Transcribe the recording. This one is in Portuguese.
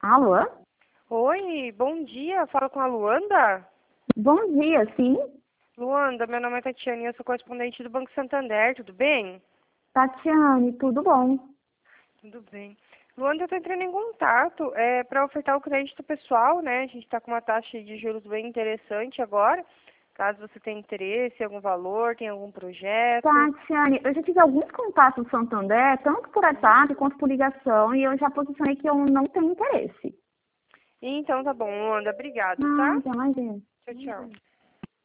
Alô? Oi, bom dia. Fala com a Luanda? Bom dia, sim. Luanda, meu nome é Tatiana e eu sou correspondente do Banco Santander, tudo bem? Tatiane, tudo bom? Tudo bem. Luanda, eu estou entrando em contato para ofertar o crédito pessoal, né? A gente está com uma taxa de juros bem interessante agora. Caso você tenha interesse em algum valor, tenha algum projeto. Tatiane, eu já tive alguns contatos no Santander, tanto por WhatsApp quanto por ligação, e eu já posicionei que eu não tenho interesse. Então tá bom, Luanda, obrigado, tá? Nada, imagina. Tchau, tchau.